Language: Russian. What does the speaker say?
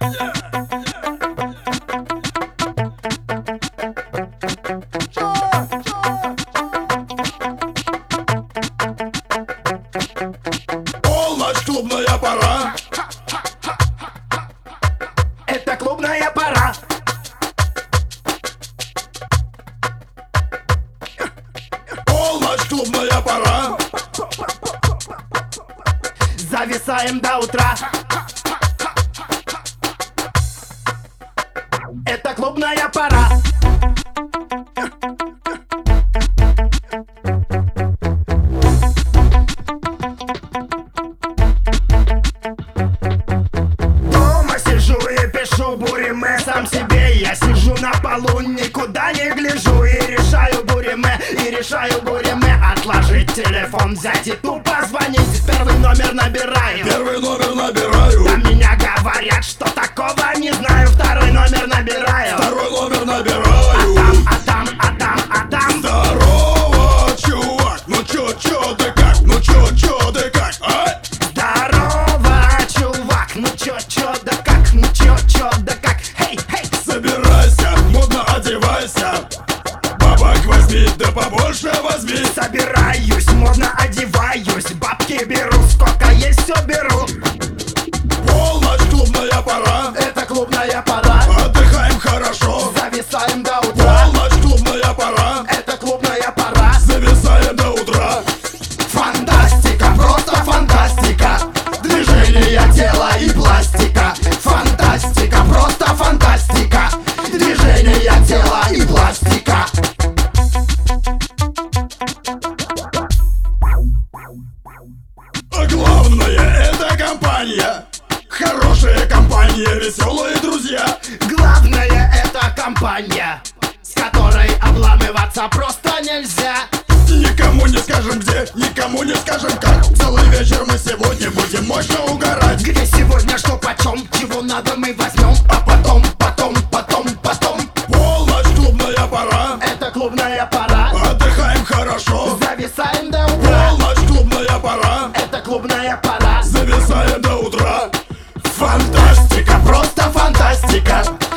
Полночь, клубная пора. Это клубная пора. Полночь, клубная пора. Зависаем до утра. Это клубная пора. Дома сижу и пишу буриме сам себе. Я сижу на полу, никуда не гляжу и решаю буриме, отложить телефон, взять и тупо звонить. Первый номер набираю. Первый номер набираю. На меня говорят, что такого не знаю. Второй номер набираю. Второй номер набираю. А там Здорово, чувак. Ну чё ты как? Ну чё ты как? А? здорово, чувак. Ну чё да как? Ну чё да как? Хей. Собирайся, модно одевайся. Бабок возьми, да побольше возьми. Собираюсь, модно одеваюсь. Бабки беру, сколько есть, все беру. Полночь, клубная пора. Это клубная пора. Отдыхаем хорошо. Зависаем до утра. Полночь, клубная пора. Это клубная пора. Зависаем до утра. Фантастика, просто фантастика. Движение тела и пластика. Фантастика, просто фантастика. Движение тела и пластика. А главное, это компания. Хорошая компания, веселые друзья. Главное, это компания, с которой обламываться просто нельзя. Никому не скажем где, никому не скажем как. Целый вечер мы сегодня будем мощно угорать. Где сегодня что почем, чего надо мы возьмем. А потом. Полночь, клубная пора. Это клубная пора. Отдыхаем хорошо. Зависаем до утра. Полночь, клубная пора. Это клубная пора. Зависаем до утра. Фантастика, просто фантастика.